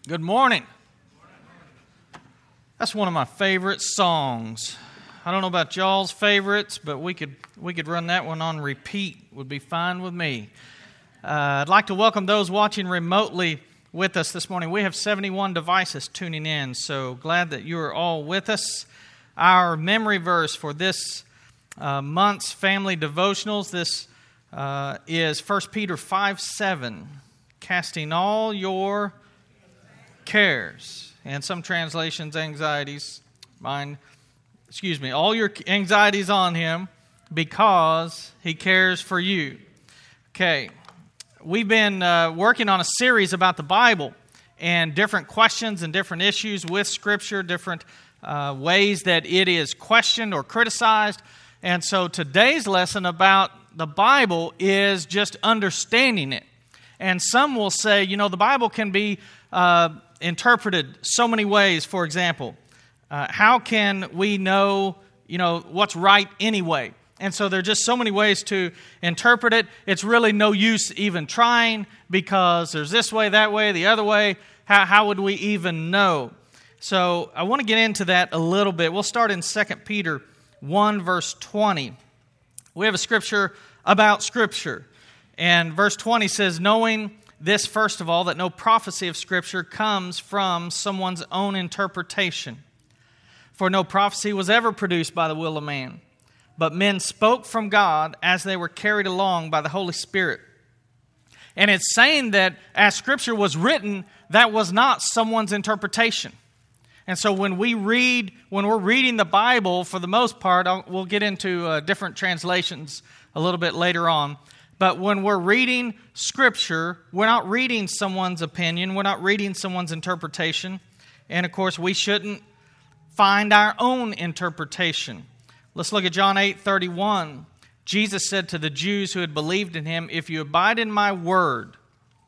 Good morning. That's one of my favorite songs. I don't know about y'all's favorites, but we could run that one on repeat. Would be fine with me. I'd like to welcome those watching remotely with us this morning. We have 71 devices tuning in, so glad that you are all with us. Our memory verse for this month's family devotionals, this is 1 Peter 5:7, casting all your cares, and some translations, anxieties, all your anxieties on Him because He cares for you. Okay, we've been working on a series about the Bible and different questions and different issues with Scripture, different ways that it is questioned or criticized. And so today's lesson about the Bible is just understanding it. And some will say, the Bible can be interpreted so many ways. For example, how can we know, what's right anyway? And so there are just so many ways to interpret it. It's really no use even trying because there's this way, that way, the other way. How would we even know? So I want to get into that a little bit. We'll start in 2 Peter 1, verse 20. We have a scripture about Scripture. And verse 20 says, knowing this, first of all, that no prophecy of Scripture comes from someone's own interpretation. For no prophecy was ever produced by the will of man, but men spoke from God as they were carried along by the Holy Spirit. And it's saying that as Scripture was written, that was not someone's interpretation. And so when we're reading the Bible, for the most part, we'll get into different translations a little bit later on. But when we're reading Scripture, we're not reading someone's opinion. We're not reading someone's interpretation. And, of course, we shouldn't find our own interpretation. Let's look at John 8:31. Jesus said to the Jews who had believed in Him, if you abide in my word,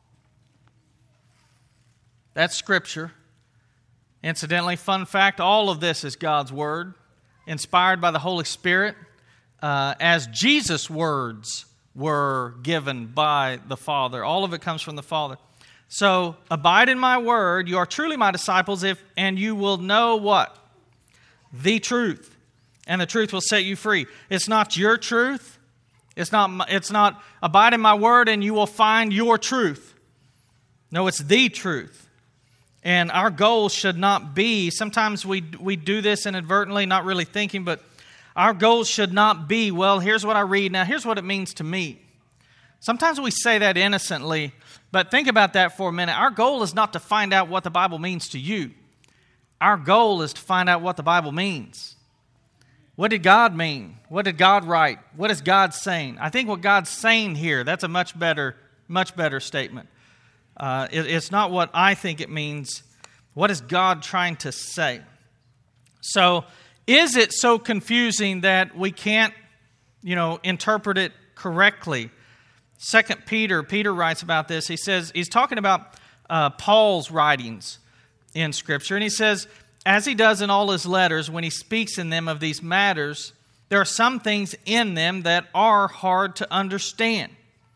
that's Scripture. Incidentally, fun fact, all of this is God's word, inspired by the Holy Spirit, as Jesus' words were given by the Father. All of it comes from the Father. So, abide in my word. You are truly my disciples, and you will know what? The truth. And the truth will set you free. It's not your truth. It's not abide in my word and you will find your truth. No, it's the truth. And our goal should not be, sometimes we do this inadvertently, not really thinking, but our goal should not be, well, here's what I read, now here's what it means to me. Sometimes we say that innocently, but think about that for a minute. Our goal is not to find out what the Bible means to you. Our goal is to find out what the Bible means. What did God mean? What did God write? What is God saying? I think what God's saying here, that's a much better statement. It's not what I think it means. What is God trying to say? So, is it so confusing that we can't, interpret it correctly? 2 Peter writes about this. He says, he's talking about Paul's writings in Scripture. And he says, as he does in all his letters, when he speaks in them of these matters, there are some things in them that are hard to understand.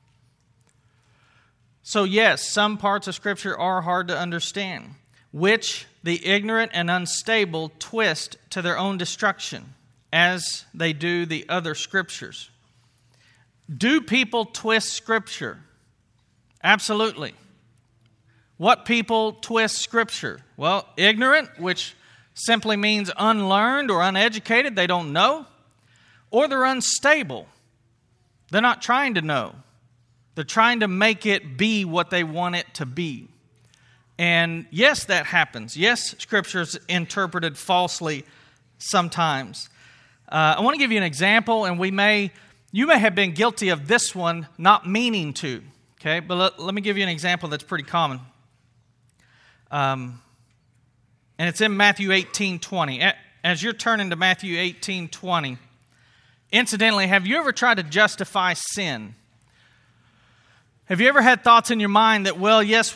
So yes, some parts of Scripture are hard to understand, which the ignorant and unstable twist to their own destruction, as they do the other Scriptures. Do people twist Scripture? Absolutely. What people twist Scripture? Well, ignorant, which simply means unlearned or uneducated, they don't know. Or they're unstable. They're not trying to know. They're trying to make it be what they want it to be. And yes, that happens. Yes, Scripture's interpreted falsely sometimes. I want to give you an example, and you may have been guilty of this one, not meaning to. Okay, but let me give you an example that's pretty common. And it's in Matthew 18:20. As you're turning to Matthew 18:20, incidentally, have you ever tried to justify sin? Have you ever had thoughts in your mind that, well, yes,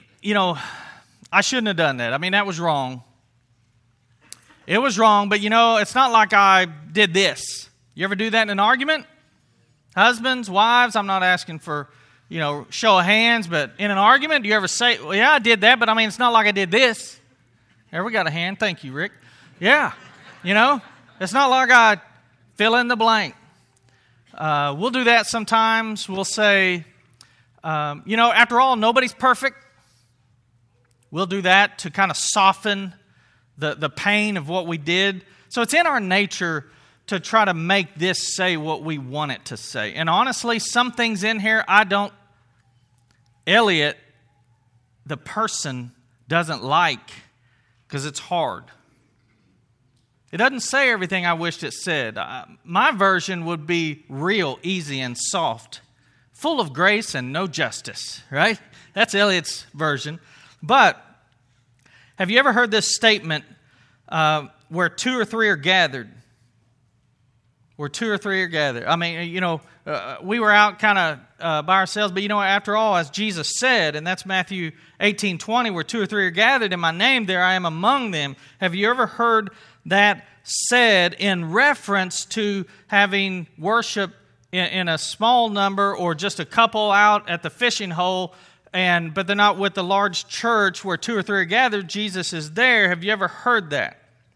I shouldn't have done that. I mean, that was wrong. It was wrong, but it's not like I did this. You ever do that in an argument? Husbands, wives, I'm not asking for show of hands, but in an argument, do you ever say, well, yeah, I did that, but I mean, it's not like I did this. There, we got a hand. Thank you, Rick. Yeah. It's not like I fill in the blank. We'll do that sometimes. We'll say, after all, nobody's perfect. We'll do that to kind of soften the pain of what we did. So it's in our nature to try to make this say what we want it to say. And honestly, some things in here Elliot, the person, doesn't like because it's hard. It doesn't say everything I wished it said. My version would be real, easy, and soft, full of grace and no justice, right? That's Elliot's version. But have you ever heard this statement, where two or three are gathered? Where two or three are gathered. I mean, we were out kind of by ourselves, but after all, as Jesus said, and that's Matthew 18:20, where two or three are gathered in my name, there I am among them. Have you ever heard that said in reference to having worship in a small number or just a couple out at the fishing hole, but they're not with the large church where two or three are gathered? Jesus is there. Have you ever heard that?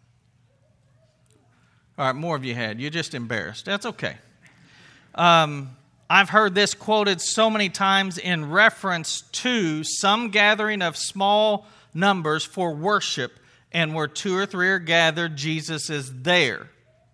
All right, more of you had. You're just embarrassed. That's okay. I've heard this quoted so many times in reference to some gathering of small numbers for worship, and where two or three are gathered, Jesus is there.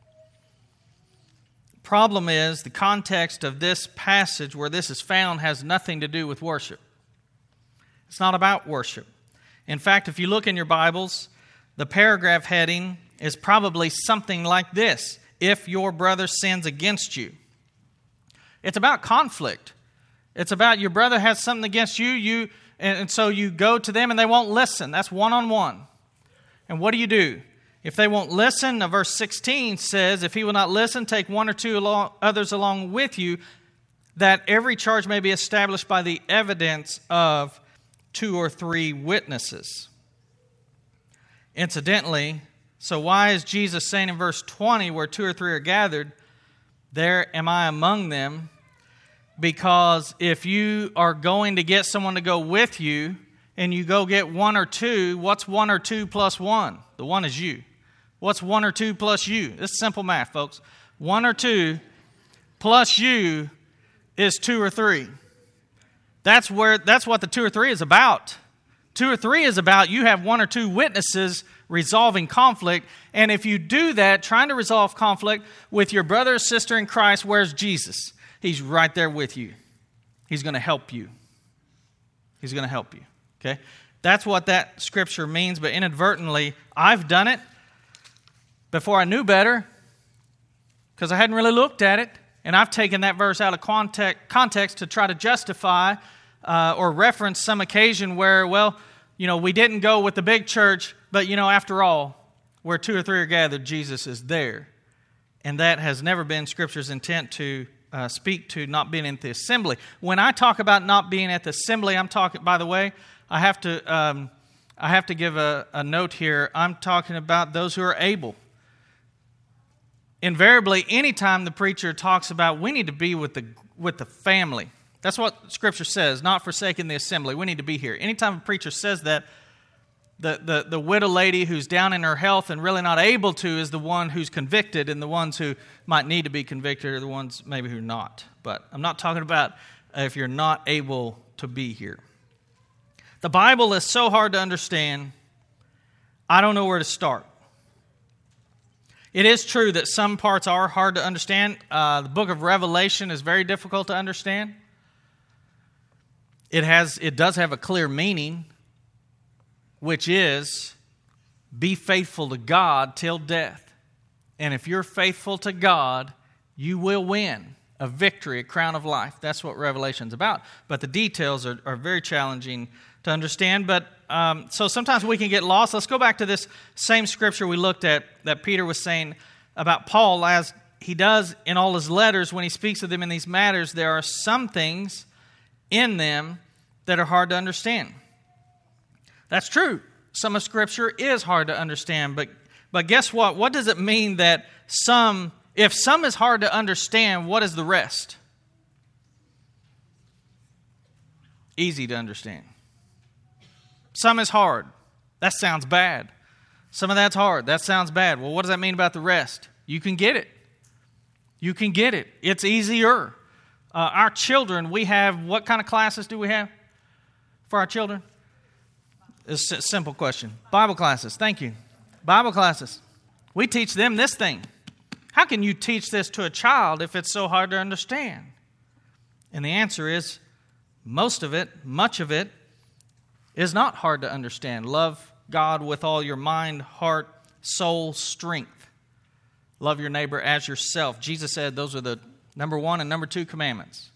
Problem is, the context of this passage where this is found has nothing to do with worship. It's not about worship. In fact, if you look in your Bibles, the paragraph heading is probably something like this: if your brother sins against you. It's about conflict. It's about your brother has something against you, and so you go to them and they won't listen. That's one-on-one. And what do? If they won't listen, verse 16 says, if he will not listen, take one or two others along with you, that every charge may be established by the evidence of two or three witnesses. Incidentally, so why is Jesus saying in verse 20, where two or three are gathered, there am I among them? Because if you are going to get someone to go with you, and you go get one or two, what's one or two plus one? The one is you. What's one or two plus you? This is simple math, folks. One or two plus you is two or three. That's what the two or three is about. Two or three is about you have one or two witnesses resolving conflict. And if you do that, trying to resolve conflict with your brother or sister in Christ, where's Jesus? He's right there with you. He's going to help you. He's going to help you. Okay? That's what that scripture means, but inadvertently, I've done it before I knew better because I hadn't really looked at it, and I've taken that verse out of context to try to justify or reference some occasion where, we didn't go with the big church, but, after all, where two or three are gathered, Jesus is there. And that has never been Scripture's intent to speak to not being at the assembly. When I talk about not being at the assembly, I'm talking, by the way, I have to give a note here. I'm talking about those who are able. Invariably, anytime the preacher talks about we need to be with the family, that's what Scripture says, not forsaking the assembly. We need to be here. Anytime a preacher says that, the widow lady who's down in her health and really not able to is the one who's convicted, and the ones who might need to be convicted are the ones maybe who are not. But I'm not talking about if you're not able to be here. The Bible is so hard to understand, I don't know where to start. It is true that some parts are hard to understand. The book of Revelation is very difficult to understand. It does have a clear meaning, which is be faithful to God till death. And if you're faithful to God, you will win a victory, a crown of life. That's what Revelation's about. But the details are very challenging to understand. But so sometimes we can get lost. Let's go back to this same scripture we looked at that Peter was saying about Paul, as he does in all his letters when he speaks of them in these matters. There are some things in them that are hard to understand. That's true. Some of Scripture is hard to understand. But guess what? What does it mean that if some is hard to understand, what is the rest? easy to understand. Some is hard. That sounds bad. Some of that's hard. That sounds bad. Well, what does that mean about the rest? You can get it. You can get it. It's easier. Our children, we have, what kind of classes do we have for our children? It's a simple question. Bible classes. Thank you. Bible classes. We teach them this thing. How can you teach this to a child if it's so hard to understand? And the answer is, most of it, much of it, is not hard to understand. Love God with all your mind, heart, soul, strength. Love your neighbor as yourself. Jesus said those are the number 1 and number 2 commandments.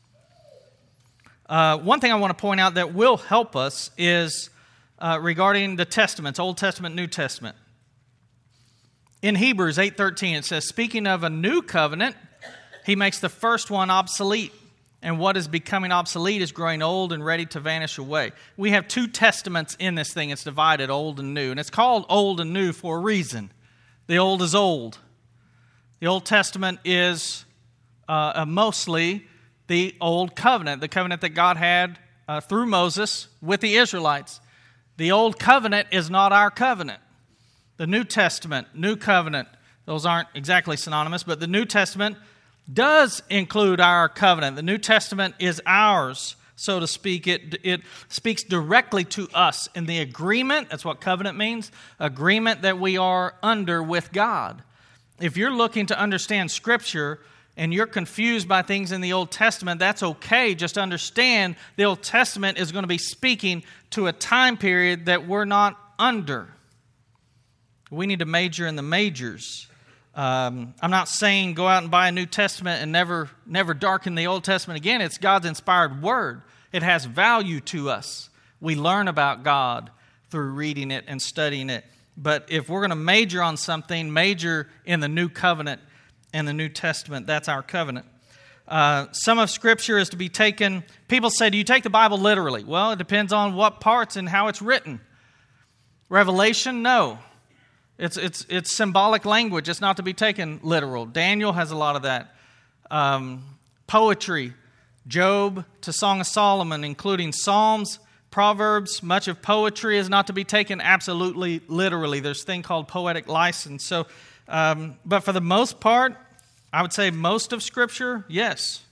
One thing I want to point out that will help us is regarding the Testaments, Old Testament, New Testament. In Hebrews 8:13, it says, speaking of a new covenant, he makes the first one obsolete. And what is becoming obsolete is growing old and ready to vanish away. We have 2 testaments in this thing. It's divided, old and new. And it's called old and new for a reason. The old is old. The Old Testament is mostly the Old Covenant, the covenant that God had through Moses with the Israelites. The Old Covenant is not our covenant. The New Testament, New Covenant, those aren't exactly synonymous, but the New Testament does include our covenant. The New Testament is ours, so to speak. It speaks directly to us in the agreement. That's what covenant means. Agreement that we are under with God. If you're looking to understand Scripture and you're confused by things in the Old Testament, that's okay. Just understand the Old Testament is going to be speaking to a time period that we're not under. We need to major in the majors. I'm not saying go out and buy a New Testament and never darken the Old Testament again. It's God's inspired word. It has value to us. We learn about God through reading it and studying it. But if we're going to major on something, major in the New Covenant and the New Testament. That's our covenant. Some of Scripture is to be taken. People say, do you take the Bible literally? Well, it depends on what parts and how it's written. Revelation, no. It's symbolic language. It's not to be taken literal. Daniel has a lot of that. Poetry, Job to Song of Solomon, including Psalms, Proverbs. Much of poetry is not to be taken absolutely literally. There's a thing called poetic license. So, but for the most part, I would say most of Scripture, yes.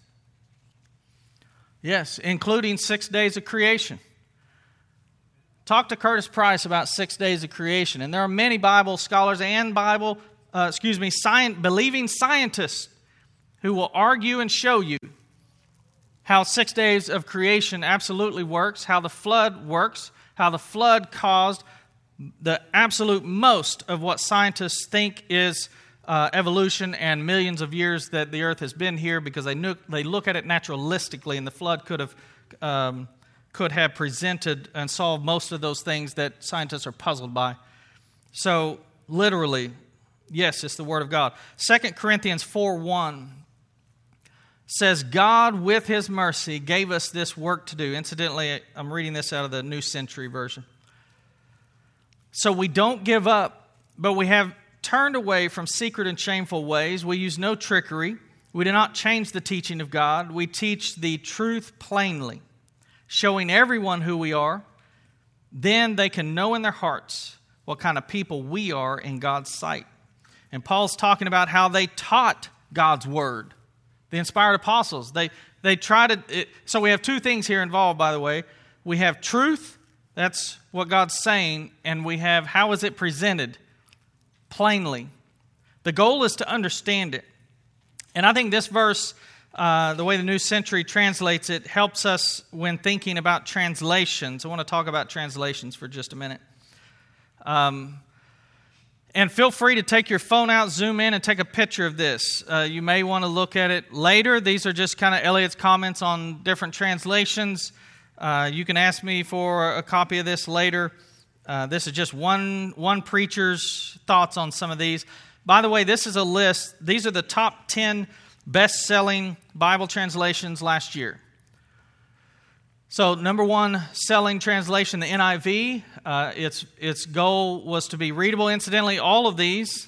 Yes, including 6 days of creation. Talk to Curtis Price about 6 days of creation. And there are many Bible scholars and believing scientists who will argue and show you how 6 days of creation absolutely works, how the flood works, how the flood caused the absolute most of what scientists think is evolution and millions of years that the earth has been here, because they look at it naturalistically, and the flood could have presented and solved most of those things that scientists are puzzled by. So, literally, yes, it's the Word of God. 2 Corinthians 4:1 says, God, with His mercy, gave us this work to do. Incidentally, I'm reading this out of the New Century Version. So we don't give up, but we have turned away from secret and shameful ways. We use no trickery. We do not change the teaching of God. We teach the truth plainly, showing everyone who we are. Then they can know in their hearts what kind of people we are in God's sight. And Paul's talking about how they taught God's word. The inspired apostles, they try to... So we have 2 things here involved, by the way. We have truth, that's what God's saying, and we have how is it presented plainly. The goal is to understand it. And I think this verse, the way the New Century translates it, helps us when thinking about translations. I want to talk about translations for just a minute. And feel free to take your phone out, zoom in, and take a picture of this. You may want to look at it later. These are just kind of Elliot's comments on different translations. You can ask me for a copy of this later. This is just one preacher's thoughts on some of these. By the way, this is a list. These are the top 10 best-selling Bible translations last year. So, number 1 selling translation, the NIV. Its goal was to be readable. Incidentally, all of these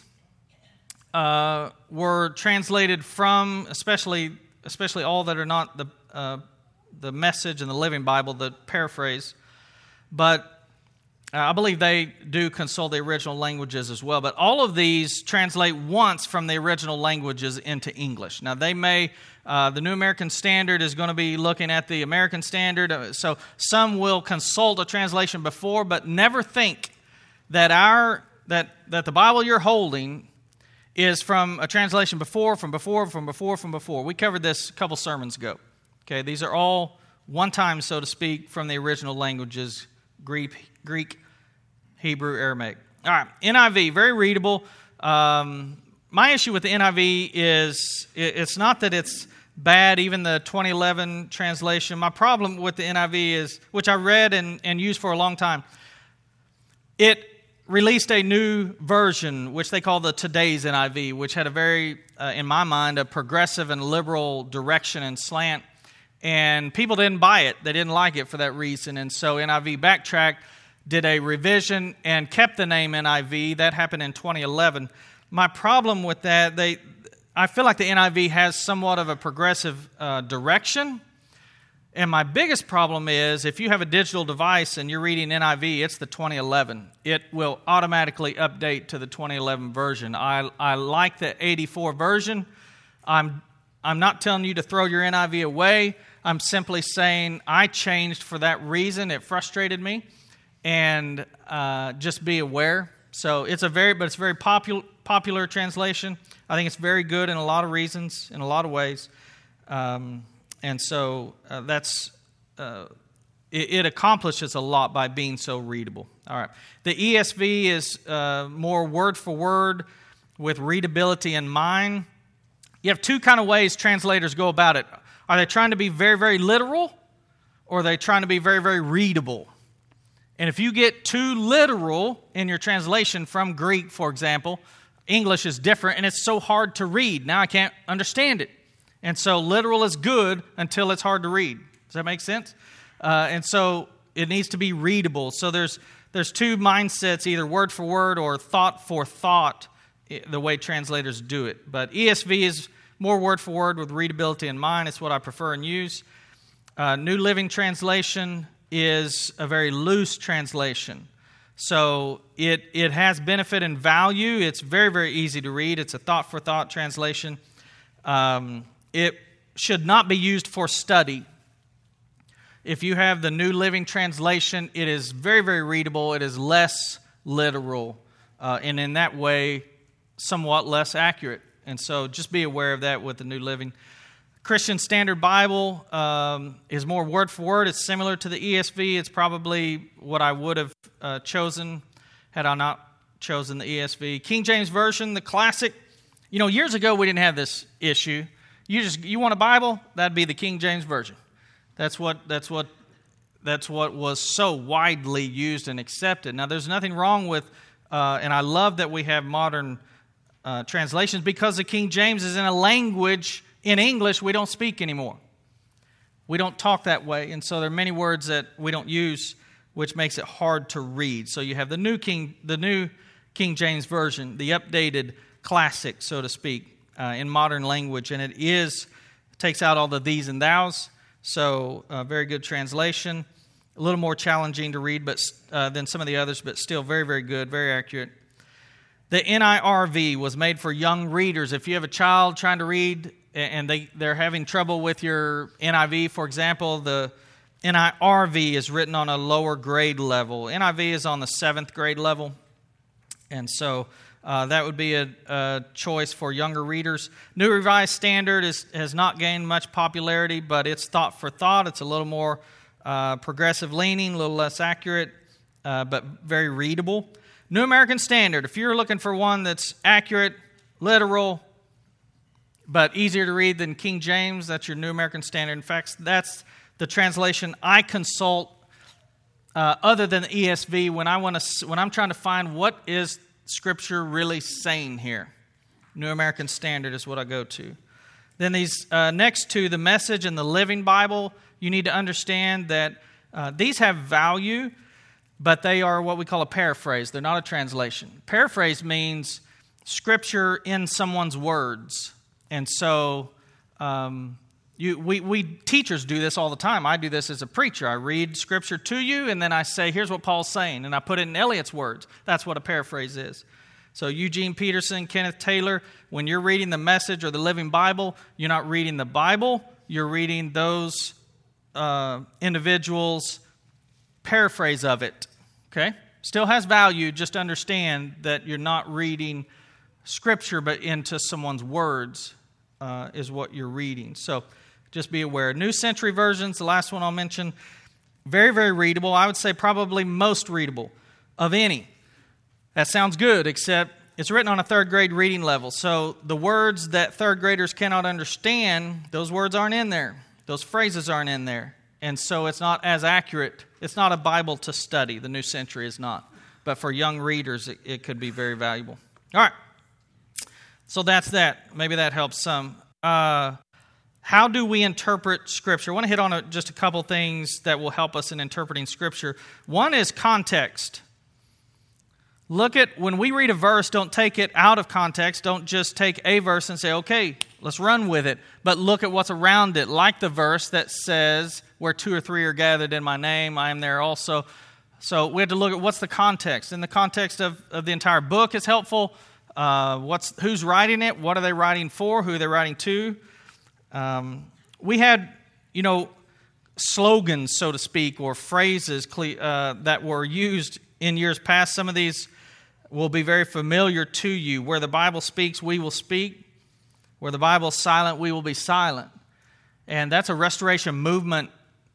were translated from, especially all that are not the Message and the Living Bible, the paraphrase. But I believe they do consult the original languages as well. But all of these translate once from the original languages into English. Now, they may, the New American Standard is going to be looking at the American Standard. So some will consult a translation before, but never think that that the Bible you're holding is from a translation before. We covered this a couple sermons ago. Okay, these are all one time, so to speak, from the original languages, Greek, Hebrew, Aramaic. All right, NIV, very readable. My issue with the NIV is it's not that it's bad, even the 2011 translation. My problem with the NIV is, which I read and used for a long time, it released a new version, which they call the Today's NIV, which had a very, in my mind, a progressive and liberal direction and slant. And people didn't buy it. They didn't like it for that reason. And so NIV backtracked, did a revision, and kept the name NIV. That happened in 2011. My problem with that, I feel like the NIV has somewhat of a progressive direction. And my biggest problem is if you have a digital device and you're reading NIV, it's the 2011. It will automatically update to the 2011 version. I like the 84 version. I'm not telling you to throw your NIV away. I'm simply saying I changed for that reason. It frustrated me, and just be aware. So it's very popular translation. I think it's very good in a lot of reasons, in a lot of ways, and so it accomplishes a lot by being so readable. All right, the ESV is more word for word with readability in mind. You have two kind of ways translators go about it. Are they trying to be very, very literal, or are they trying to be very, very readable? And if you get too literal in your translation from Greek, for example, English is different, and it's so hard to read. Now I can't understand it. And so literal is good until it's hard to read. Does that make sense? And so it needs to be readable. So there's two mindsets, either word for word or thought for thought, the way translators do it. But ESV is more word for word with readability in mind. It's what I prefer and use. New Living Translation is a very loose translation. So it has benefit and value. It's very, very easy to read. It's a thought for thought translation. It should not be used for study. If you have the New Living Translation, it is very, very readable. It is less literal, and in that way, somewhat less accurate. And so just be aware of that with the New Living. Christian Standard Bible is more word for word. It's similar to the ESV. It's probably what I would have chosen had I not chosen the ESV. King James Version, the classic. You know, years ago we didn't have this issue. You want a Bible? That'd be the King James Version. That's what was so widely used and accepted. Now, there's nothing wrong with, and I love that we have modern translations, because the King James is in a language in English we don't speak anymore. We don't talk that way, and so there are many words that we don't use, which makes it hard to read. So you have the new King James Version, the updated classic, so to speak, in modern language, and it takes out all the these and thous. So very good translation. A little more challenging to read than some of the others, but still very, very good, very accurate. The NIRV was made for young readers. If you have a child trying to read and they're having trouble with your NIV, for example, the NIRV is written on a lower grade level. NIV is on the 7th grade level. And so that would be a choice for younger readers. New Revised Standard has not gained much popularity, but it's thought for thought. It's a little more progressive leaning, a little less accurate, but very readable. New American Standard, if you're looking for one that's accurate, literal, but easier to read than King James, that's your New American Standard. In fact, that's the translation I consult other than the ESV when I'm trying to find what is Scripture really saying here. New American Standard is what I go to. Then these next two, the Message and the Living Bible, you need to understand that these have value, but they are what we call a paraphrase. They're not a translation. Paraphrase means Scripture in someone's words. And so We teachers do this all the time. I do this as a preacher. I read Scripture to you, and then I say, here's what Paul's saying, and I put it in Eliot's words. That's what a paraphrase is. So Eugene Peterson, Kenneth Taylor, when you're reading the Message or the Living Bible, you're not reading the Bible, you're reading those individuals' paraphrase of it. Okay? Still has value, just understand that you're not reading Scripture, but into someone's words is what you're reading. So just be aware. New Century Versions, the last one I'll mention, very, very readable. I would say probably most readable of any. That sounds good, except it's written on a third grade reading level. So the words that third graders cannot understand, those words aren't in there. Those phrases aren't in there. And so it's not as accurate. It's not a Bible to study. The New Century is not. But for young readers, it could be very valuable. All right. So that's that. Maybe that helps some. How do we interpret Scripture? I want to hit on just a couple things that will help us in interpreting Scripture. One is context. Look at, when we read a verse, don't take it out of context. Don't just take a verse and say, okay, let's run with it. But look at what's around it, like the verse that says, where 2 or 3 are gathered in my name, I am there also. So we have to look at what's the context. And the context of the entire book is helpful. Who's writing it? What are they writing for? Who are they writing to? We had, slogans, so to speak, or phrases that were used in years past. Some of these will be very familiar to you. Where the Bible speaks, we will speak. Where the Bible is silent, we will be silent. And that's a Restoration Movement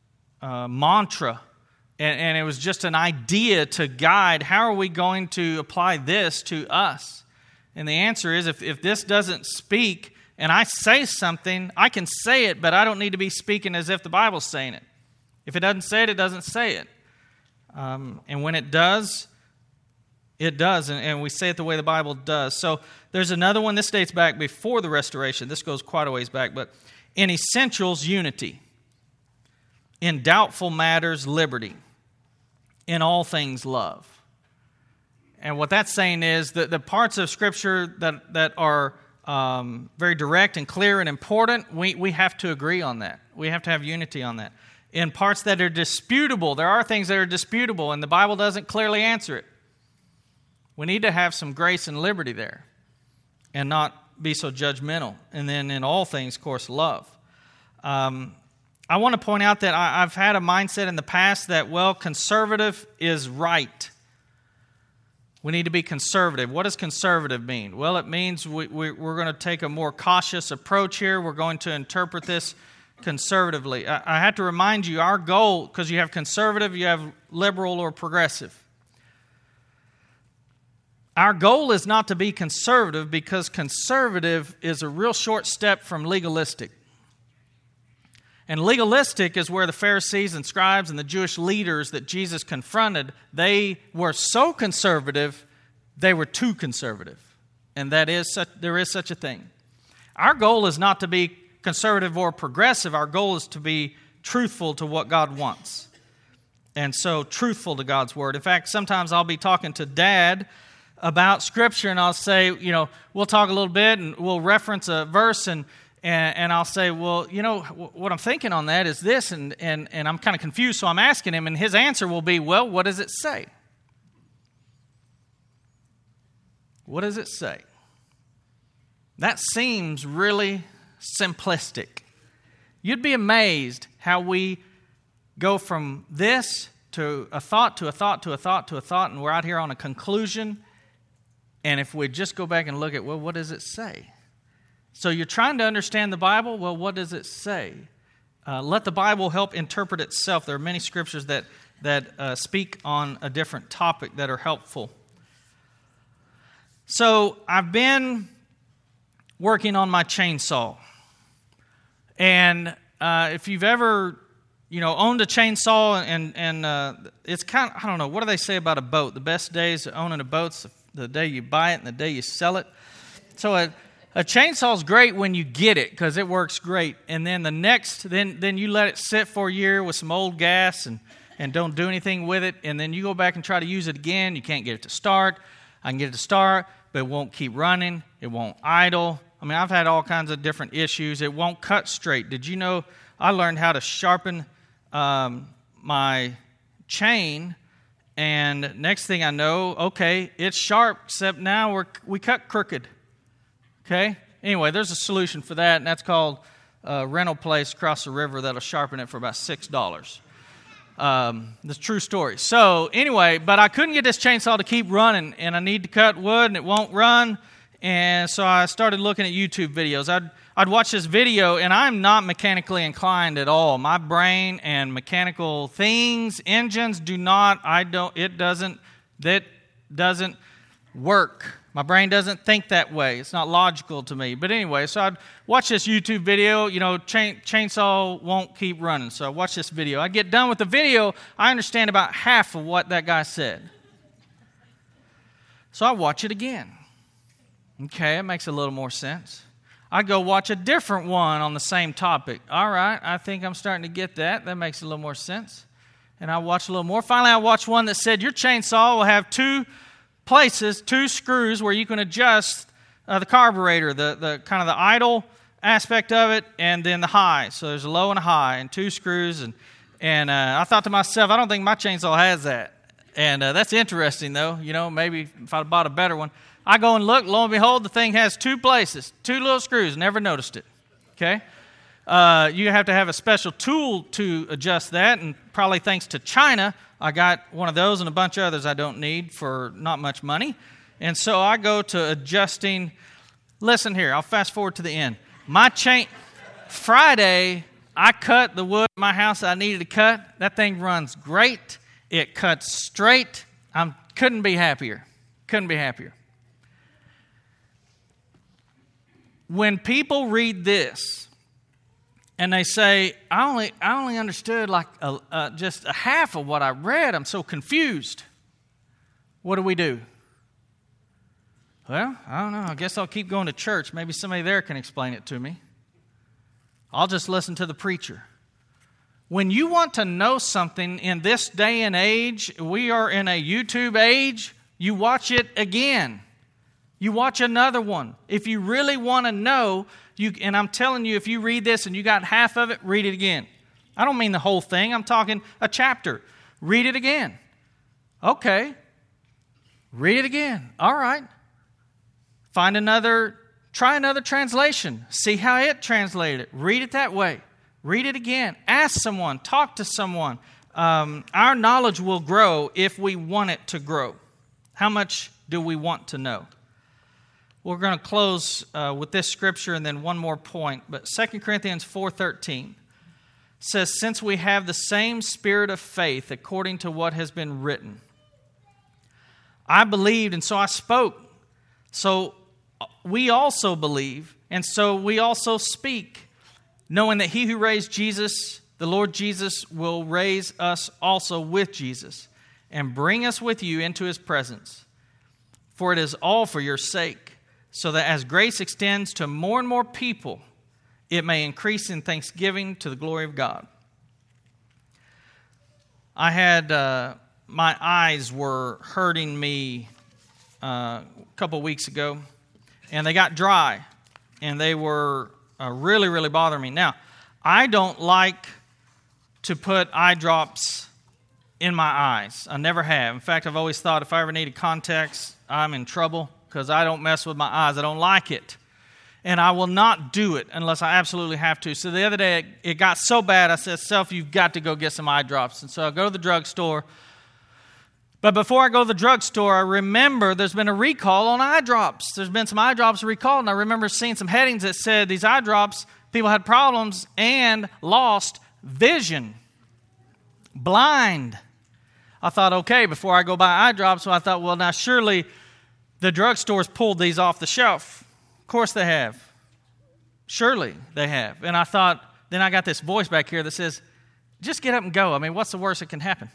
mantra. And it was just an idea to guide, how are we going to apply this to us? And the answer is, if this doesn't speak, and I say something, I can say it, but I don't need to be speaking as if the Bible's saying it. If it doesn't say it, it doesn't say it. And when it does, it does. And we say it the way the Bible does. So there's another one. This dates back before the Restoration. This goes quite a ways back. But in essentials, unity. In doubtful matters, liberty. In all things, love. And what that's saying is that the parts of Scripture that are very direct and clear and important, we have to agree on that. We have to have unity on that. In parts that are disputable, there are things that are disputable, and the Bible doesn't clearly answer it. We need to have some grace and liberty there and not be so judgmental. And then in all things, of course, love. I want to point out that I've had a mindset in the past that, conservative is right. We need to be conservative. What does conservative mean? Well, it means we're going to take a more cautious approach here. We're going to interpret this conservatively. I have to remind you, our goal, because you have conservative, you have liberal or progressive. Our goal is not to be conservative, because conservative is a real short step from legalistic. And legalistic is where the Pharisees and scribes and the Jewish leaders that Jesus confronted, they were so conservative, they were too conservative. And there is such a thing. Our goal is not to be conservative or progressive. Our goal is to be truthful to what God wants. And so truthful to God's Word. In fact, sometimes I'll be talking to Dad about Scripture, and I'll say, we'll talk a little bit and we'll reference a verse, and I'll say, what I'm thinking on that is this, and I'm kind of confused, so I'm asking him, and his answer will be, what does it say? What does it say? That seems really simplistic. You'd be amazed how we go from this to a thought, to a thought, to a thought, to a thought, and we're out here on a conclusion. And if we just go back and look at, what does it say? So you're trying to understand the Bible? Well, what does it say? Let the Bible help interpret itself. There are many scriptures that speak on a different topic that are helpful. So I've been working on my chainsaw. And if you've ever, owned a chainsaw, and it's kind of, I don't know, what do they say about a boat? The best days of owning a boat's the day you buy it and the day you sell it. So a chainsaw is great when you get it, because it works great. And then then you let it sit for a year with some old gas and don't do anything with it. And then you go back and try to use it again. You can't get it to start. I can get it to start, but it won't keep running. It won't idle. I mean, I've had all kinds of different issues. It won't cut straight. Did you know I learned how to sharpen my chain, and next thing I know, okay, it's sharp, except now we cut crooked. Okay? Anyway, there's a solution for that, and that's called a rental place across the river that'll sharpen it for about $6. That's a true story. So anyway, but I couldn't get this chainsaw to keep running, and I need to cut wood, and it won't run. And so I started looking at YouTube videos. I'd watch this video, and I'm not mechanically inclined at all. My brain and mechanical things, engines, that doesn't work. My brain doesn't think that way. It's not logical to me. But anyway, so I'd watch this YouTube video, chainsaw won't keep running. So I watch this video. I get done with the video, I understand about half of what that guy said. So I watch it again. Okay, it makes a little more sense. I go watch a different one on the same topic. All right, I think I'm starting to get that. That makes a little more sense. And I watch a little more. Finally, I watched one that said your chainsaw will have two screws where you can adjust the carburetor, the kind of the idle aspect of it, and then the high. So there's a low and a high, and two screws. And I thought to myself, I don't think my chainsaw has that. And that's interesting, though. Maybe if I'd bought a better one. I go and look, lo and behold, the thing has two places, two little screws. Never noticed it. Okay? You have to have a special tool to adjust that, and probably thanks to China, I got one of those and a bunch of others I don't need for not much money. And so I go to adjusting. Listen here, I'll fast forward to the end. Friday, I cut the wood at my house I needed to cut. That thing runs great. It cuts straight. Couldn't be happier. When people read this and they say, I only understood like just a half of what I read, I'm so confused. What do? Well, I don't know. I guess I'll keep going to church. Maybe somebody there can explain it to me. I'll just listen to the preacher. When you want to know something in this day and age, we are in a YouTube age, you watch it again. You watch another one. If you really want to know, and I'm telling you, if you read this and you got half of it, read it again. I don't mean the whole thing. I'm talking a chapter. Read it again. Okay. Read it again. All right. Try another translation. See how it translated it. Read it that way. Read it again. Ask someone. Talk to someone. Our knowledge will grow if we want it to grow. How much do we want to know? We're going to close with this scripture and then one more point. But 2 Corinthians 4:13 says, since we have the same spirit of faith according to what has been written. I believed and so I spoke. So we also believe and so we also speak, knowing that he who raised Jesus, the Lord Jesus, will raise us also with Jesus and bring us with you into his presence. For it is all for your sake, so that as grace extends to more and more people, it may increase in thanksgiving to the glory of God. I had, my eyes were hurting me a couple weeks ago, and they got dry, and they were really, really bothering me. Now, I don't like to put eye drops in my eyes. I never have. In fact, I've always thought if I ever needed contacts, I'm in trouble because I don't mess with my eyes. I don't like it. And I will not do it unless I absolutely have to. So the other day, it got so bad, I said, Self, you've got to go get some eye drops. And so I go to the drugstore. But before I go to the drugstore, I remember there's been a recall on eye drops. There's been some eye drops recalled, and I remember seeing some headings that said these eye drops, people had problems and lost vision, blind. I thought, okay, before I go buy eye drops, so I thought, well, now surely the drugstores pulled these off the shelf. Of course they have. Surely they have. And I thought, then I got this voice back here that says, just get up and go. I mean, what's the worst that can happen?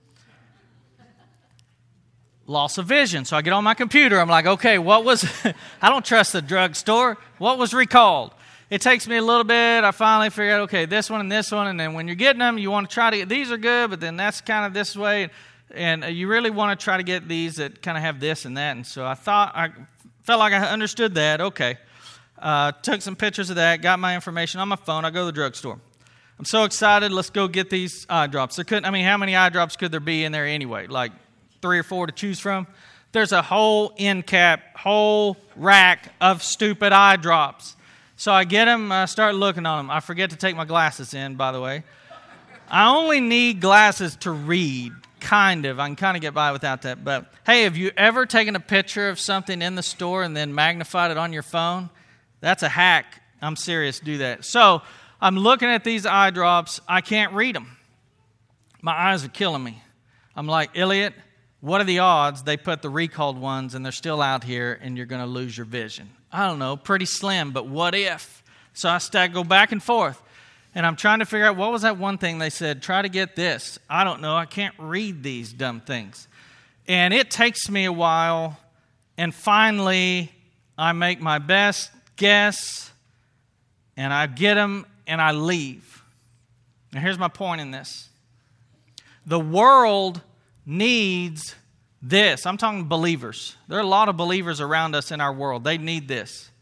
Loss of vision. So I get on my computer. I'm like, okay, I don't trust the drugstore. What was recalled? It takes me a little bit. I finally figure out, okay, this one and this one. And then when you're getting them, you want to try to get, these are good, but then that's kind of this way. And you really want to try to get these that kind of have this and that. And so I felt like I understood that. Okay. Took some pictures of that, got my information on my phone. I go to the drugstore. I'm so excited. Let's go get these eye drops. How many eye drops could there be in there anyway? Like 3 or 4 to choose from? There's a whole end cap, whole rack of stupid eye drops. So I get them, I start looking on them. I forget to take my glasses in, by the way. I only need glasses to read, kind of. I can kind of get by without that. But, hey, have you ever taken a picture of something in the store and then magnified it on your phone? That's a hack. I'm serious, do that. So I'm looking at these eye drops. I can't read them. My eyes are killing me. I'm like, Elliot, what are the odds they put the recalled ones and they're still out here and you're going to lose your vision? I don't know, pretty slim, but what if? So I go back and forth, and I'm trying to figure out what was that one thing they said, try to get this. I don't know, I can't read these dumb things. And it takes me a while, and finally I make my best guess, and I get them, and I leave. Now here's my point in this. The world needs this. I'm talking believers. There are a lot of believers around us in our world. They need this.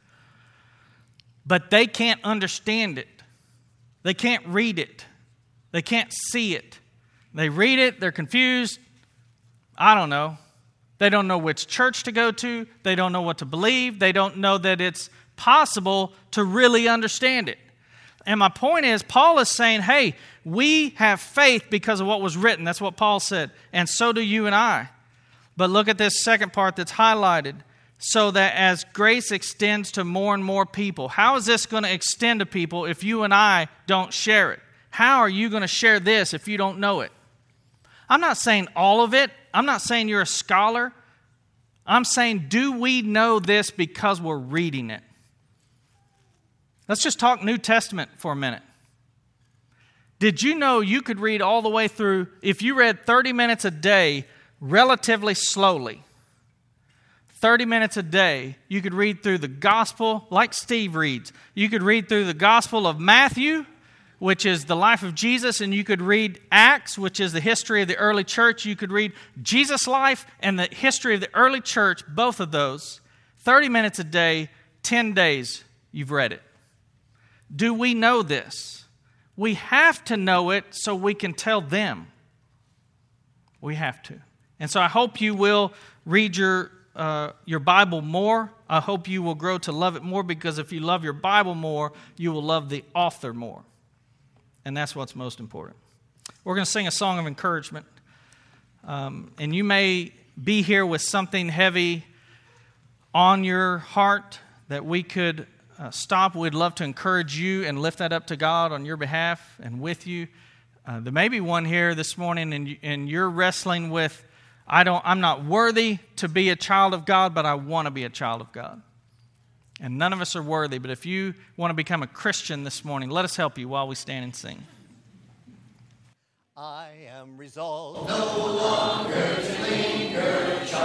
But they can't understand it. They can't read it. They can't see it. They read it, they're confused. I don't know. They don't know which church to go to. They don't know what to believe. They don't know that it's possible to really understand it. And my point is, Paul is saying, hey, we have faith because of what was written. That's what Paul said. And so do you and I. But look at this second part that's highlighted. So that as grace extends to more and more people. How is this going to extend to people if you and I don't share it? How are you going to share this if you don't know it? I'm not saying all of it. I'm not saying you're a scholar. I'm saying, do we know this because we're reading it? Let's just talk New Testament for a minute. Did you know you could read all the way through, if you read 30 minutes a day relatively slowly, 30 minutes a day, you could read through the gospel like Steve reads. You could read through the gospel of Matthew, which is the life of Jesus, and you could read Acts, which is the history of the early church. You could read Jesus' life and the history of the early church, both of those. 30 minutes a day, 10 days, you've read it. Do we know this? We have to know it so we can tell them. We have to. And so I hope you will read your Bible more. I hope you will grow to love it more, because if you love your Bible more, you will love the author more. And that's what's most important. We're going to sing a song of encouragement. And you may be here with something heavy on your heart that we could stop. We'd love to encourage you and lift that up to God on your behalf and with you. There may be one here this morning and you're wrestling with, I'm not worthy to be a child of God, but I want to be a child of God. And none of us are worthy, but if you want to become a Christian this morning, let us help you while we stand and sing. I am resolved no longer to linger,